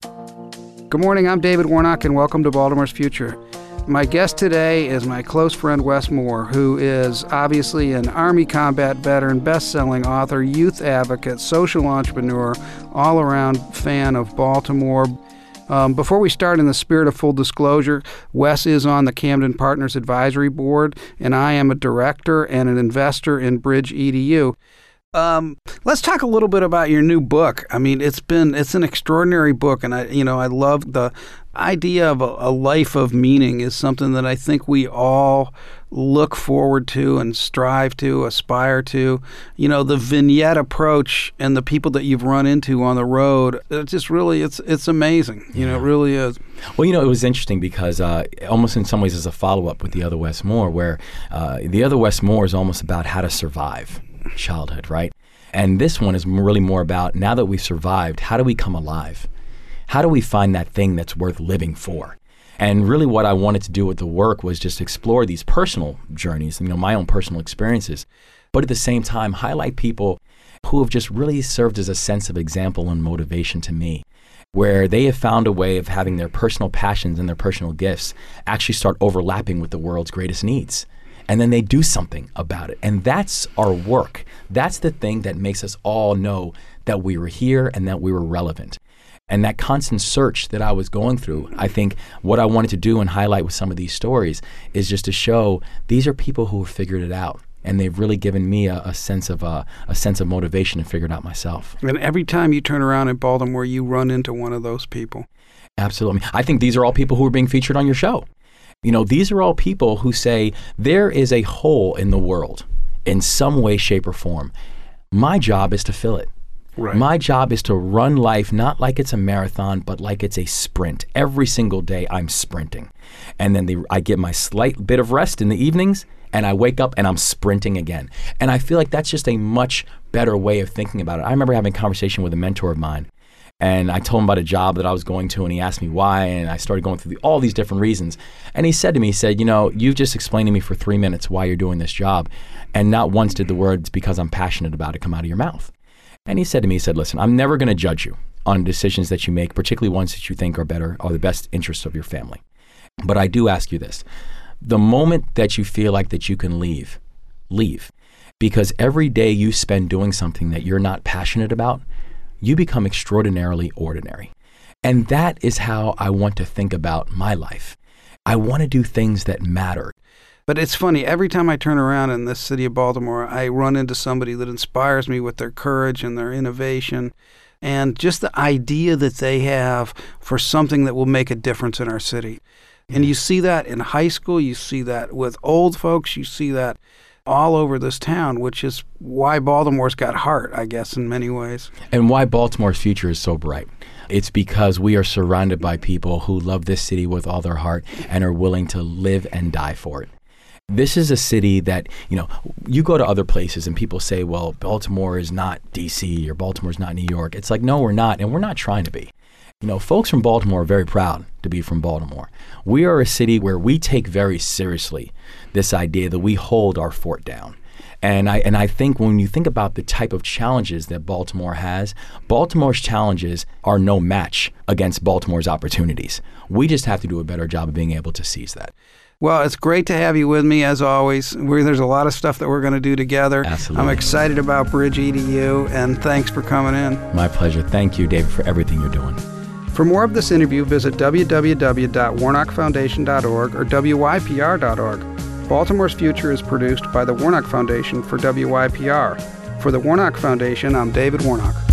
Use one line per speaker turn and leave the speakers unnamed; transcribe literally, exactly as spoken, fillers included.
Good morning, I'm David Warnock, and welcome to Baltimore's Future. My guest today is my close friend Wes Moore, who is obviously an Army combat veteran, best-selling author, youth advocate, social entrepreneur, all-around fan of Baltimore. Um, before we start, in the spirit of full disclosure, Wes is on the Camden Partners Advisory Board, and I am a director and an investor in Bridge E D U. Um, let's talk a little bit about your new book. I mean, it's been, it's an extraordinary book, and I, you know, I love the idea of a, a life of meaning is something that I think we all look forward to and strive to, aspire to. You know, the vignette approach and the people that you've run into on the road, it's just really, it's it's amazing. You know, it really is.
Well, you know, it was interesting because uh, almost in some ways as a follow-up with The Other Wes Moore, where uh, The Other Wes Moore is almost about how to survive childhood, right? And this one is really more about, now that we've survived, how do we come alive? How do we find that thing that's worth living for? And really what I wanted to do with the work was just explore these personal journeys, you know, my own personal experiences, but at the same time highlight people who have just really served as a sense of example and motivation to me, where they have found a way of having their personal passions and their personal gifts actually start overlapping with the world's greatest needs. And then they do something about it. And that's our work. That's the thing that makes us all know that we were here and that we were relevant. And that constant search that I was going through, I think what I wanted to do and highlight with some of these stories is just to show these are people who have figured it out. And they've really given me a, a sense of uh, a sense of motivation to figure it out myself.
And every time you turn around in Baltimore, you run into one of those people.
Absolutely. I think these are all people who are being featured on your show. You know, these are all people who say there is a hole in the world in some way, shape, or form. My job is to fill it.
Right.
My job is to run life not like it's a marathon, but like it's a sprint. Every single day I'm sprinting. And then the, I get my slight bit of rest in the evenings, and I wake up and I'm sprinting again. And I feel like that's just a much better way of thinking about it. I remember having a conversation with a mentor of mine, and I told him about a job that I was going to, and he asked me why, and I started going through the, all these different reasons. And he said to me, he said, you know, you've just explained to me for three minutes why you're doing this job, and not once did the words, because I'm passionate about it, come out of your mouth. And he said to me, he said, listen, I'm never going to judge you on decisions that you make, particularly ones that you think are better, are the best interests of your family. But I do ask you this. The moment that you feel like that you can leave, leave. Because every day you spend doing something that you're not passionate about, you become extraordinarily ordinary. And that is how I want to think about my life. I want to do things that matter.
But it's funny, every time I turn around in this city of Baltimore, I run into somebody that inspires me with their courage and their innovation and just the idea that they have for something that will make a difference in our city. And you see that in high school, you see that with old folks, you see that all over this town, which is why Baltimore's got heart, I guess, in many ways.
And why Baltimore's future is so bright. It's because we are surrounded by people who love this city with all their heart and are willing to live and die for it. This is a city that, you know, you go to other places and people say, well, Baltimore is not D C or Baltimore's not New York. It's like, no, we're not, and we're not trying to be. You know, folks from Baltimore are very proud to be from Baltimore. We are a city where we take very seriously this idea that we hold our fort down. And I and I think when you think about the type of challenges that Baltimore has, Baltimore's challenges are no match against Baltimore's opportunities. We just have to do a better job of being able to seize that.
Well, it's great to have you with me, as always. We're, there's a lot of stuff that we're going to do together.
Absolutely.
I'm excited about Bridge E D U, and thanks for coming in.
My pleasure. Thank you, David, for everything you're doing.
For more of this interview, visit w w w dot warnock foundation dot org or w y p r dot org. Baltimore's Future is produced by the Warnock Foundation for W Y P R. For the Warnock Foundation, I'm David Warnock.